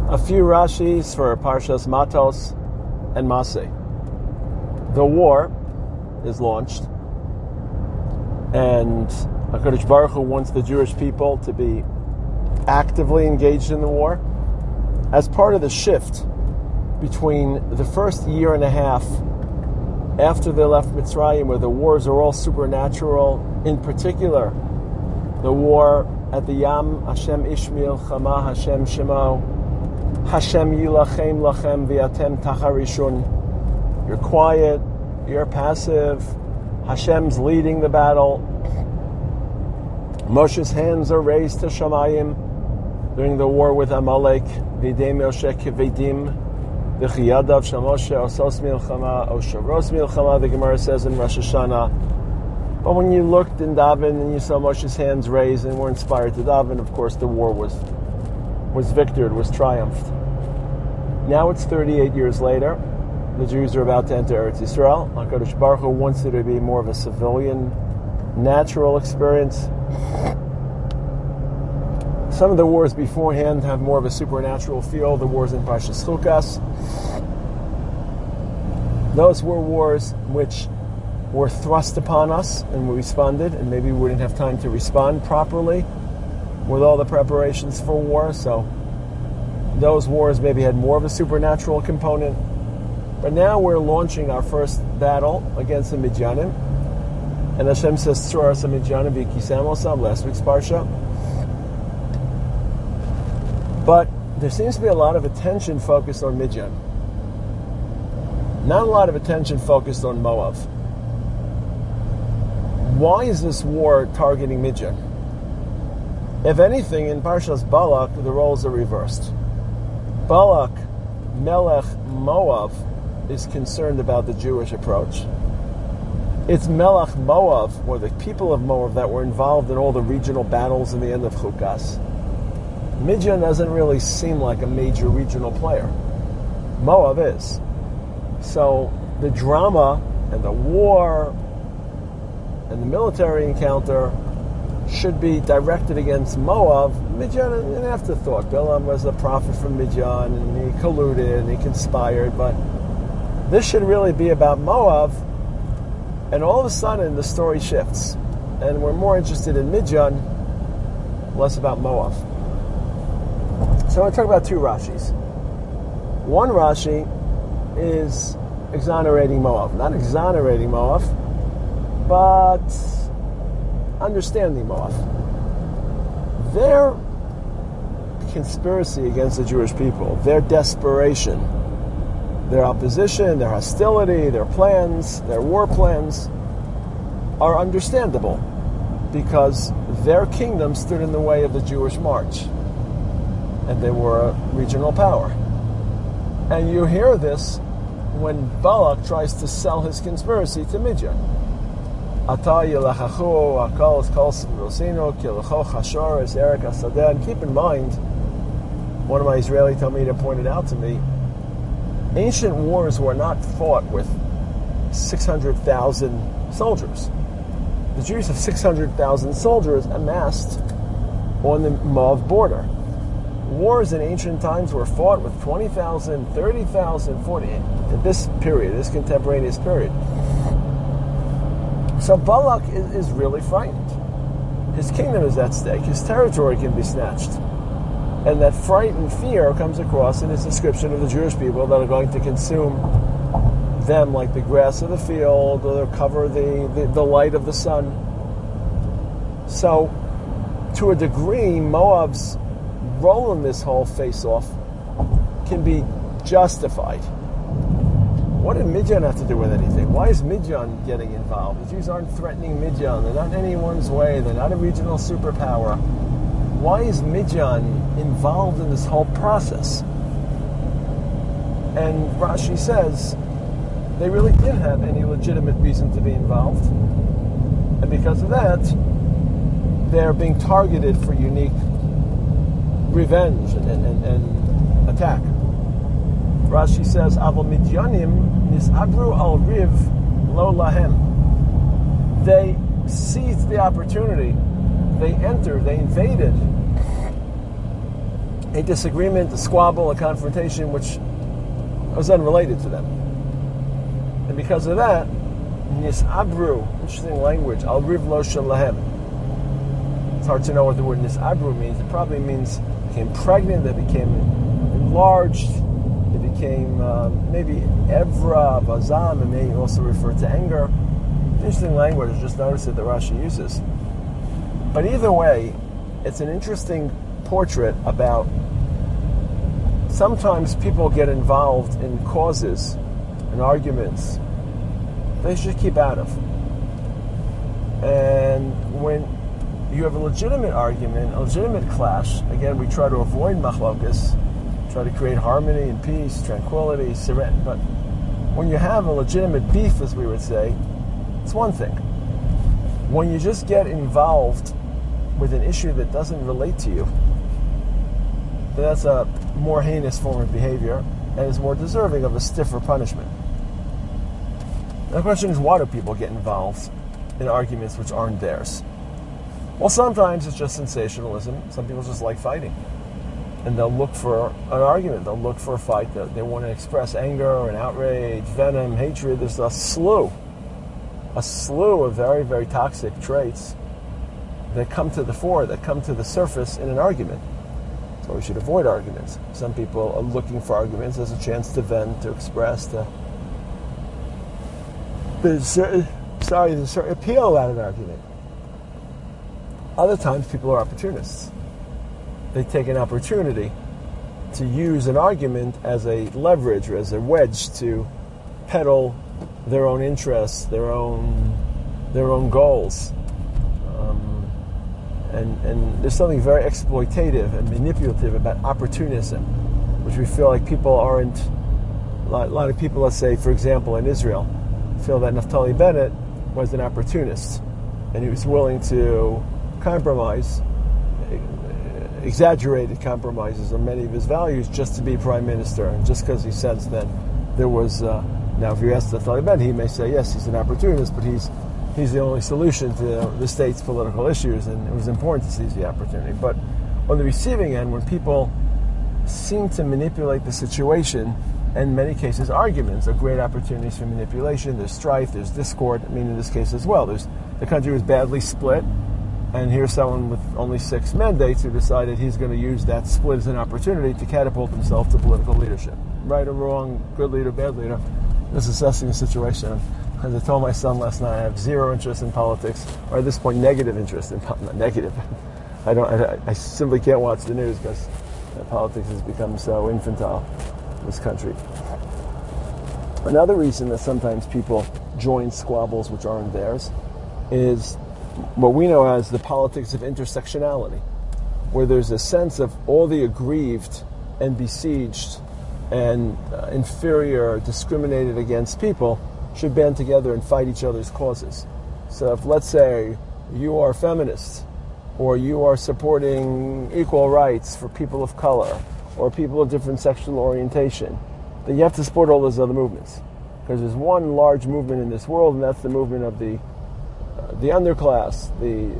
A few Rashis for Parshas Matos and Maseh. The war is launched, and HaKadosh Baruch Hu wants the Jewish people to be actively engaged in the war as part of the shift between the first year and a half after they left Mitzrayim, where the wars are all supernatural, in particular the war at the Yam, Hashem Ishmael, Chama, Hashem Shemo, Hashem Yilachem Lachem V'atem Tacharishun. You're quiet, you're passive, Hashem's leading the battle. Moshe's hands are raised to Shamayim during the war with Amalek. V'idei Moshe Kevedim V'chiyadav Shamoshe Osos Milchama Oshavros Milchama, the Gemara says in Rosh Hashanah. But when you looked in Daven and you saw Moshe's hands raised and were inspired to Daven, of course the war was victored, was triumphed. Now it's 38 years later. The Jews are about to enter Eretz Yisrael. HaKadosh Baruch Hu wants it to be more of a civilian, natural experience. Some of the wars beforehand have more of a supernatural feel. The wars in Parshas Chukas. Those were wars which were thrust upon us and we responded, and maybe we wouldn't have time to respond properly with all the preparations for war. So those wars maybe had more of a supernatural component. But now we're launching our first battle against the Midyanim. And Hashem says, Tzur Asa Midyanim V'Kisam Osam, last week's Parsha. But there seems to be a lot of attention focused on Midyan. Not a lot of attention focused on Moab. Why is this war targeting Midyan? If anything, in Parshas Balak, the roles are reversed. Balak, Melech Moab, is concerned about the Jewish approach. It's Melech Moab, or the people of Moab, that were involved in all the regional battles in the end of Chukas. Midyan doesn't really seem like a major regional player. Moab is. So the drama and the war and the military encounter should be directed against Moab. Midyan, an afterthought. Bilam was a prophet from Midyan, and he colluded and he conspired, but this should really be about Moab. And all of a sudden, the story shifts, and we're more interested in Midyan, less about Moab. So I want to talk about two Rashis. One Rashi is exonerating Moab. Not exonerating Moab, but understanding Moab. Their conspiracy against the Jewish people, their desperation, their opposition, their hostility, their plans, their war plans are understandable because their kingdom stood in the way of the Jewish march. And they were a regional power. And you hear this when Balak tries to sell his conspiracy to Midyan. And keep in mind, one of my Israeli Talmidim pointed out to me, ancient wars were not fought with 600,000 soldiers. The Jews have 600,000 soldiers amassed on the Moab border. Wars in ancient times were fought with 20,000, 30,000, 40, in this period, this contemporaneous period. So Balak is really frightened. His kingdom is at stake. His territory can be snatched. And that fright and fear comes across in his description of the Jewish people that are going to consume them like the grass of the field, or cover the light of the sun. So, to a degree, Moab's role in this whole face-off can be justified. What did Midyan have to do with anything? Why is Midyan getting involved? The Jews aren't threatening Midyan. They're not in anyone's way. They're not a regional superpower. Why is Midyan involved in this whole process? And Rashi says they really didn't have any legitimate reason to be involved. And because of that, they're being targeted for unique revenge and attack. Rashi says, Aval Midyanim nisabru al riv lo lahem. They seized the opportunity. They entered, they invaded a disagreement, a squabble, a confrontation, which was unrelated to them. And because of that, nis'abru, interesting language, al riv lo shalahem. It's hard to know what the word nis'abru means. It probably means became pregnant, they became enlarged, it became maybe evra, vazam, and may also refer to anger. Interesting language, just notice it that Rashi uses. But either way, it's an interesting portrait about sometimes people get involved in causes and arguments they should keep out of. And when you have a legitimate argument, a legitimate clash, again, we try to avoid machlokas, try to create harmony and peace, tranquility, serenity. But when you have a legitimate beef, as we would say, it's one thing. When you just get involved with an issue that doesn't relate to you, then that's a more heinous form of behavior and is more deserving of a stiffer punishment. The question is, why do people get involved in arguments which aren't theirs? Well, sometimes it's just sensationalism. Some people just like fighting. And they'll look for an argument. They'll look for a fight. They want to express anger and outrage, venom, hatred. There's a slew of very, very toxic traits that come to the fore, that come to the surface in an argument. So we should avoid arguments. Some people are looking for arguments as a chance to vent, to express, there's a certain appeal about an argument. Other times people are opportunists. They take an opportunity to use an argument as a leverage or as a wedge to peddle their own interests, their own goals. And there's something very exploitative and manipulative about opportunism, which we feel like people aren't. A lot of people, let's say, for example, in Israel, feel that Naftali Bennett was an opportunist, and he was willing to compromise, exaggerated compromises on many of his values just to be prime minister, and just because he says that there was. Now, if you ask Naftali Bennett, he may say yes, he's an opportunist, but he's the only solution to the state's political issues, and it was important to seize the opportunity. But on the receiving end, when people seem to manipulate the situation, and in many cases arguments are great opportunities for manipulation, there's strife, there's discord. I mean, in this case as well, the country was badly split, and here's someone with only 6 mandates who decided he's going to use that split as an opportunity to catapult himself to political leadership. Right or wrong, good leader, bad leader, just assessing the situation. As I told my son last night, I have zero interest in politics, or at this point, negative interest in not negative. I simply can't watch the news because politics has become so infantile in this country. Another reason that sometimes people join squabbles which aren't theirs is what we know as the politics of intersectionality, where there's a sense of all the aggrieved and besieged and inferior, discriminated against people should band together and fight each other's causes. So if, let's say, you are feminist, or you are supporting equal rights for people of color, or people of different sexual orientation, then you have to support all those other movements. Because there's one large movement in this world, and that's the movement of the underclass,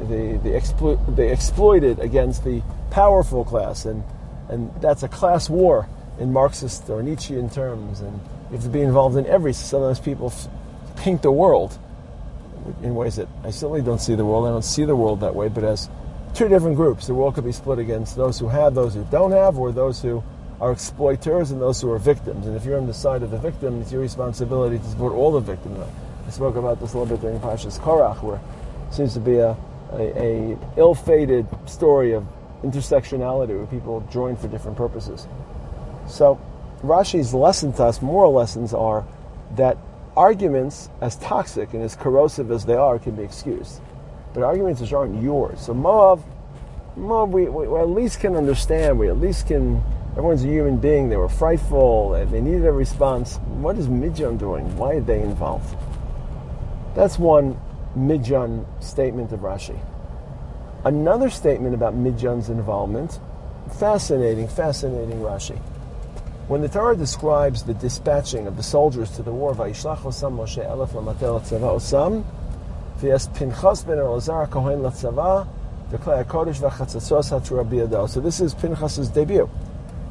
the exploited against the powerful class, and that's a class war in Marxist or Nietzschean terms, and you have to be involved in every. Sometimes people paint the world in ways that I certainly don't see the world. I don't see the world that way, but as 2 different groups. The world could be split against those who have, those who don't have, or those who are exploiters and those who are victims. And if you're on the side of the victim, it's your responsibility to support all the victims. I spoke about this a little bit during Parshas Korach, where it seems to be a ill-fated story of intersectionality where people join for different purposes. So Rashi's lesson to us, moral lessons, are that arguments, as toxic and as corrosive as they are, can be excused. But arguments which aren't yours. So Moab we at least can understand, everyone's a human being, they were frightful, they needed a response. What is Midyan doing? Why are they involved? That's one Midyan statement of Rashi. Another statement about Midyan's involvement, fascinating Rashi. When the Torah describes the dispatching of the soldiers to the war, Vayishlach osam Moshe elef lamatel tzava osam, v'yas Pinchas ben Elazar kohen latzava, v'klei hakodesh v'chatzatzos hatrua biyado. So this is Pinchas's debut.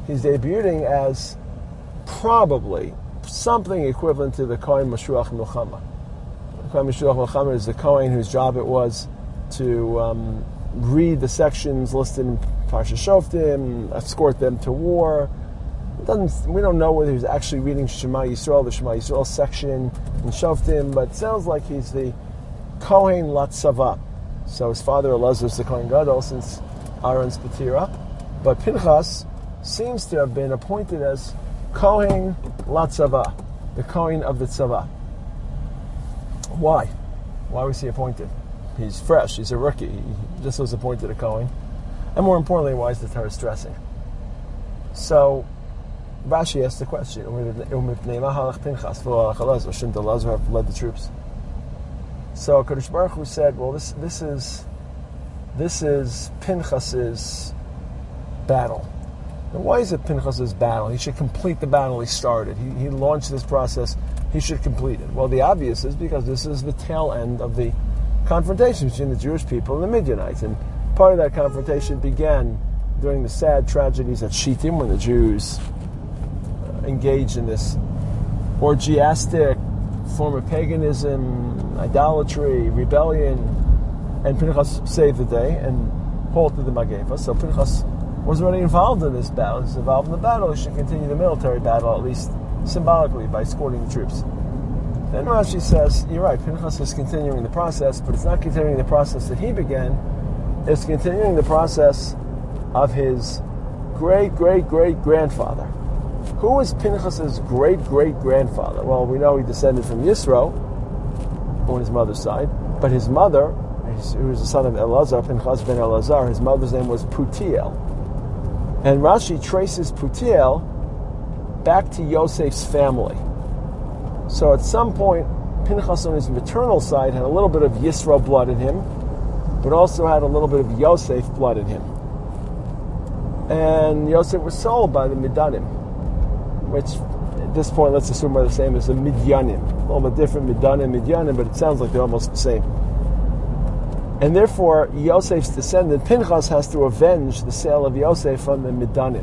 he's debuting as probably something equivalent to the Kohen Mashuach Milchama. The Kohen Mashuach Milchama is the Kohen whose job it was to read the sections listed in Parsha Shoftim, escort them to war. We don't know whether he's actually reading Shema Yisrael, the Shema Yisrael section in Shoftim, but it sounds like he's the Kohen Latzava. So his father Elazar is the Kohen Gadol since Aaron's Patira, but Pinchas seems to have been appointed as Kohen Latzava, the Kohen of the Tzava. Why? Why was he appointed? He's fresh, he's a rookie, he just was appointed a Kohen. And more importantly, why is the Torah stressing? So, Rashi asked the question, shouldn't Elazar have led the troops? So Kadosh Baruch Hu said, well, this is Pinchas's battle. And why is it Pinchas's battle? He should complete the battle he started. He launched this process. He should complete it. Well, the obvious is because this is the tail end of the confrontation between the Jewish people and the Midianites. And part of that confrontation began during the sad tragedies at Shittim when the Jews engaged in this orgiastic form of paganism, idolatry, rebellion, and Pinchas saved the day and halted the Mageva. So Pinchas was already involved in this battle. He's involved in the battle. He should continue the military battle, at least symbolically, by escorting the troops. Then Rashi says, you're right, Pinchas is continuing the process, but it's not continuing the process that he began. It's continuing the process of his great-great-great-grandfather. Who was Pinchas's great-great-grandfather? Well, we know he descended from Yisro on his mother's side, but his mother, who was the son of Elazar, Pinchas ben Elazar, his mother's name was Putiel. And Rashi traces Putiel back to Yosef's family. So at some point, Pinchas on his maternal side had a little bit of Yisro blood in him, but also had a little bit of Yosef blood in him. And Yosef was sold by the Midanim, which at this point let's assume are the same as the Midyanim. A little bit different, Midyanim, but it sounds like they're almost the same. And therefore, Yosef's descendant, Pinchas, has to avenge the sale of Yosef on the Midanim.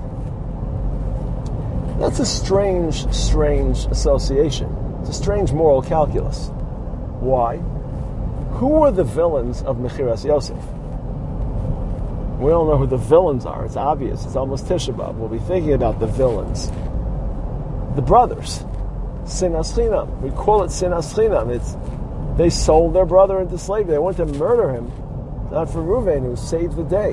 That's a strange association. It's a strange moral calculus. Why? Who are the villains of Mechiras Yosef? We don't know who the villains are. It's obvious. It's almost Tisha B'Av. We'll be thinking about the villains. The brothers. Sinas Chinam. We call it Sinas Chinam. They sold their brother into slavery. They wanted to murder him. Not for Reuven, who saved the day.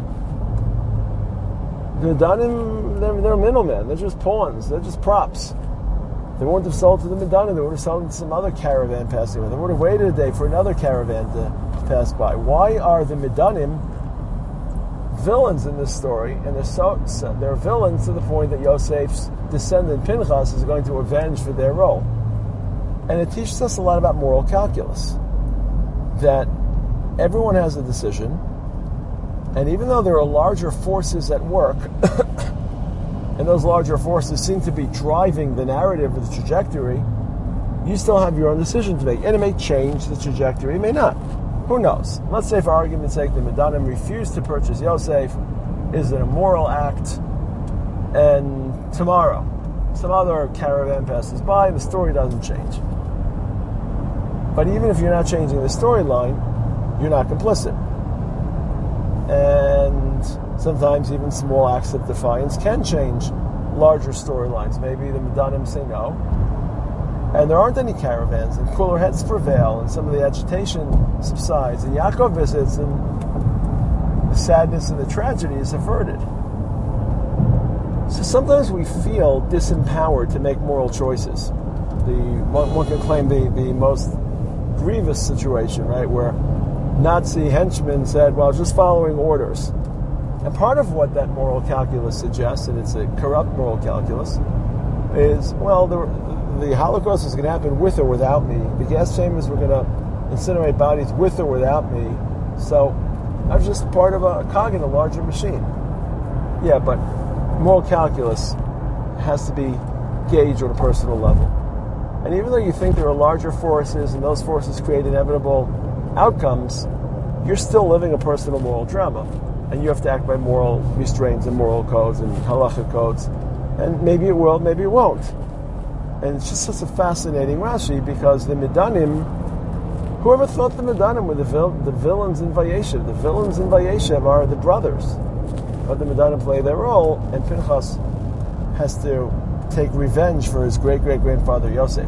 The Midanim, they're middlemen. They're just pawns. They're just props. They wouldn't have sold to the Midanim. They would have sold to some other caravan passing by. They would have waited a day for another caravan to pass by. Why are the Midanim villains in this story? And they're villains to the point that Yosef's descendant Pinchas is going to avenge for their role. And it teaches us a lot about moral calculus. That everyone has a decision, and even though there are larger forces at work, and those larger forces seem to be driving the narrative or the trajectory, you still have your own decision to make. And it may change the trajectory, it may not. Who knows? Let's say, for argument's sake, the Midanim refused to purchase Yosef. Is it a moral act? And tomorrow, some other caravan passes by, the story doesn't change. But even if you're not changing the storyline, you're not complicit. And sometimes even small acts of defiance can change larger storylines. Maybe the Midanim say no, and there aren't any caravans, and cooler heads prevail, and some of the agitation subsides, and Yaakov visits, and the sadness and the tragedy is averted. So sometimes we feel disempowered to make moral choices. One can claim the most grievous situation, right, where Nazi henchmen said, well, just following orders. And part of what that moral calculus suggests, and it's a corrupt moral calculus, is, well, the Holocaust is going to happen with or without me. The gas chambers were going to incinerate bodies with or without me. So I'm just part of a cog in a larger machine. Yeah, but moral calculus has to be gauged on a personal level. And even though you think there are larger forces and those forces create inevitable outcomes, you're still living a personal moral drama. and you have to act by moral restraints and moral codes and halachic codes, and maybe it will, maybe it won't. And it's just such a fascinating Rashi, because the Midanim, whoever thought the Midanim were the villains in Vayeshev? The villains in Vayeshev are the brothers, but the Midanim play their role, and Pinchas has to take revenge for his great-great-grandfather Yosef.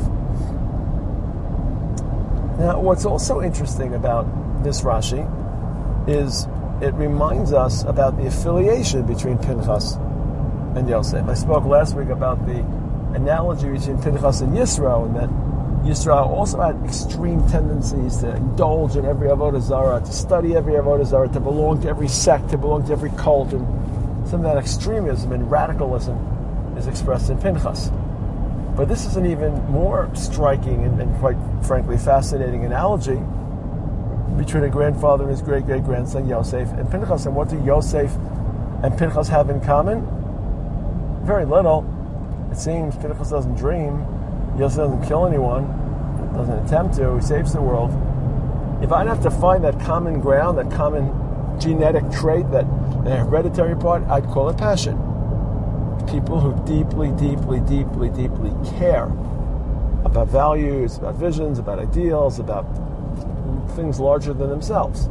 Now, what's also interesting about this Rashi is it reminds us about the affiliation between Pinchas and Yosef. I spoke last week about the analogy between Pinchas and Yisro, and that Yisro also had extreme tendencies to indulge in every avodah zarah, to study every avodah zarah, to belong to every sect, to belong to every cult, and some of that extremism and radicalism is expressed in Pinchas. But this is an even more striking and quite frankly fascinating analogy between a grandfather and his great-great-grandson Yosef and Pinchas. And what do Yosef and Pinchas have in common? Very little. It seems Pinchas doesn't dream, Yosef doesn't kill anyone, doesn't attempt to, he saves the world. If I'd have to find that common ground, that common genetic trait, that hereditary part, I'd call it passion. People who deeply, deeply, deeply, deeply care about values, about visions, about ideals, about things larger than themselves.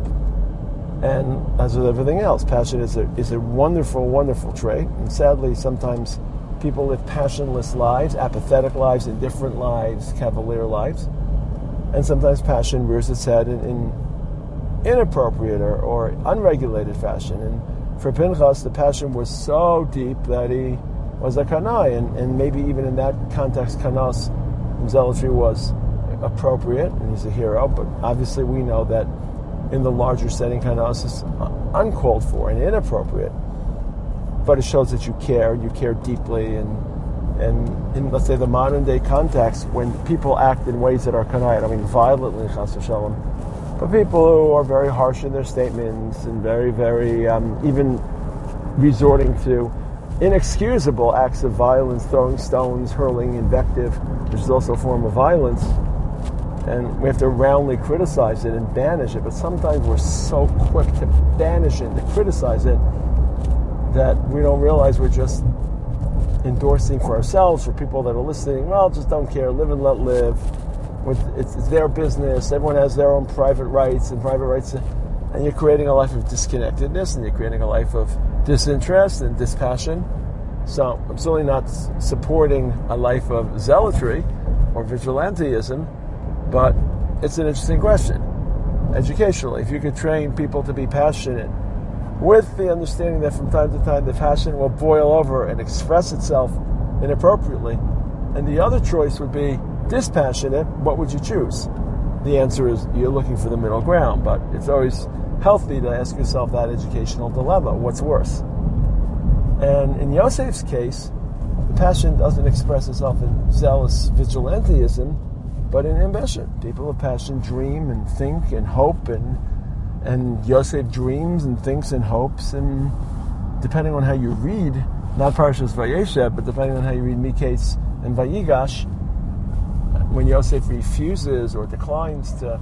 And as with everything else, passion is a wonderful, wonderful trait. And sadly, sometimes people live passionless lives, apathetic lives, indifferent lives, cavalier lives. And sometimes passion rears its head in inappropriate or unregulated fashion. And for Pinchas, the passion was so deep that he was a kanai, and maybe even in that context, kanas and zealotry was appropriate, and he's a hero. But obviously, we know that in the larger setting, kanas is uncalled for and inappropriate. But it shows that you care deeply, and in, let's say, the modern day context, when people act in ways that are kanai, I don't mean violently, chas v'shalom, but people who are very harsh in their statements and very, very, even resorting to inexcusable acts of violence, throwing stones, hurling invective, which is also a form of violence. And we have to roundly criticize it and banish it, but sometimes we're so quick to banish it, to criticize it, that we don't realize we're just endorsing for ourselves, for people that are listening, well, just don't care, live and let live. It's their business. Everyone has their own private rights, and you're creating a life of disconnectedness, and you're creating a life of disinterest and dispassion. So I'm certainly not supporting a life of zealotry or vigilantism, but it's an interesting question. Educationally, if you could train people to be passionate with the understanding that from time to time the passion will boil over and express itself inappropriately, and the other choice would be dispassionate, what would you choose? The answer is you're looking for the middle ground, but it's always healthy to ask yourself that educational dilemma. What's worse? And in Yosef's case, the passion doesn't express itself in zealous vigilantism, but in ambition. People of passion dream and think and hope, and Yosef dreams and thinks and hopes, and depending on how you read, not Parshas Vayeshev, but depending on how you read Miketz and Vayigash, when Yosef refuses or declines to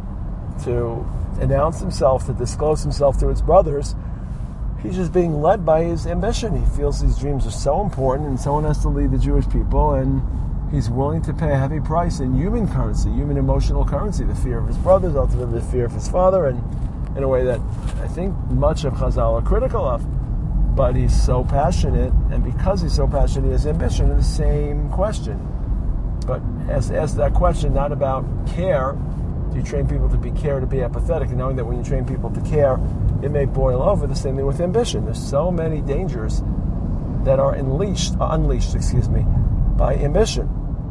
announce himself, to disclose himself to his brothers, he's just being led by his ambition. He feels these dreams are so important and someone has to lead the Jewish people, and he's willing to pay a heavy price in human currency, human emotional currency, the fear of his brothers, ultimately the fear of his father, and in a way that I think much of Chazal are critical of. But he's so passionate, and because he's so passionate, he has ambition in the same question. But ask that question not about care. Do you train people to be care, to be apathetic, and knowing that when you train people to care, it may boil over. The same thing with ambition. There's so many dangers that are unleashed by ambition.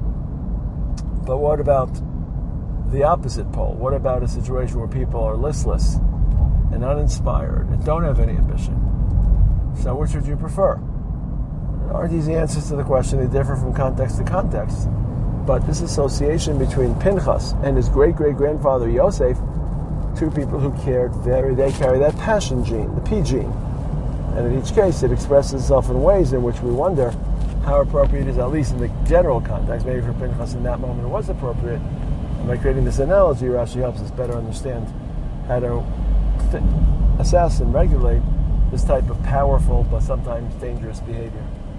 But what about the opposite pole? What about a situation where people are listless and uninspired and don't have any ambition? So which would you prefer? There aren't easy answers to the question. They differ from context to context. But this association between Pinchas and his great-great-grandfather Yosef, two people who they carry that passion gene, the P gene. And in each case, it expresses itself in ways in which we wonder how appropriate it is, at least in the general context. Maybe for Pinchas in that moment it was appropriate. And by creating this analogy, Rashi helps us better understand how to assess and regulate this type of powerful but sometimes dangerous behavior.